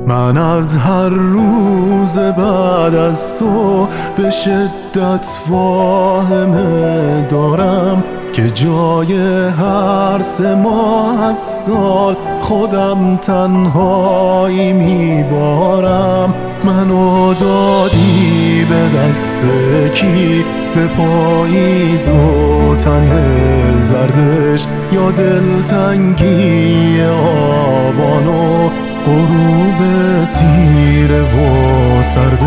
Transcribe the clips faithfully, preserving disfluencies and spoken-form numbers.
من از هر روز بعد از تو به شدت واهمه دارم که جای هر سه ماه از سال خودم تنهایی میبارم. منو دادی به دست کی؟ به پاییز و تنه زردش، یا دلتنگی آبان و غروب تیره و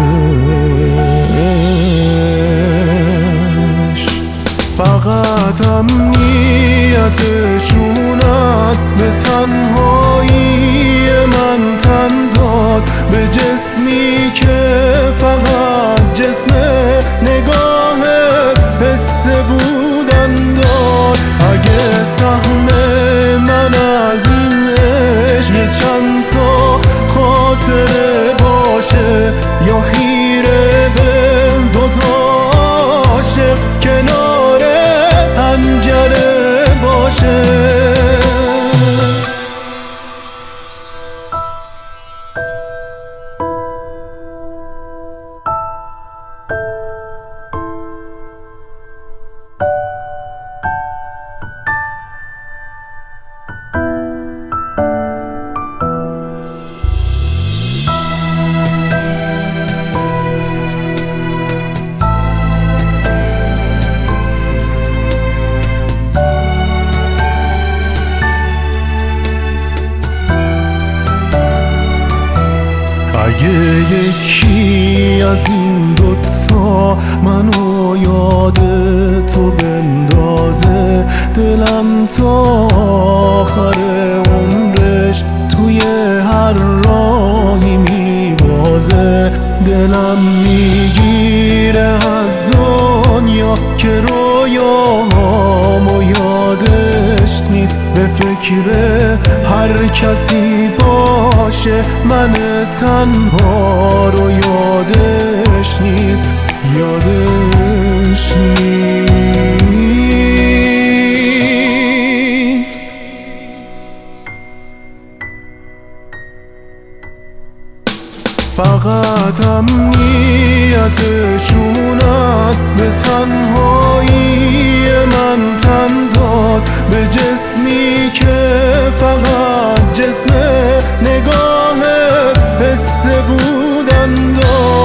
سردش. فقط امنیتشونت به تنهایی من تن داد، به جسمی که فقط جسم نگاه حس بودن داد. اگه سهم من از این عشق یه چند تا خاطره باشه، یا خیره به دوتا عاشق کنار پنجره باشه. اگه یکی از این دوتا منو یاد تو بندازه، دلم تا آخر عمرش توی هر راهی میبازه. دلم میگیره از دنیا که رویاهامو یادش نیست، به فکر هر کسی باشه من تنها رو یادش نیست، یادش نیست. فقط امنیتشونت به تنهایی من تن داد، به جسمی که فقط جسم نگاه حس بودن داد.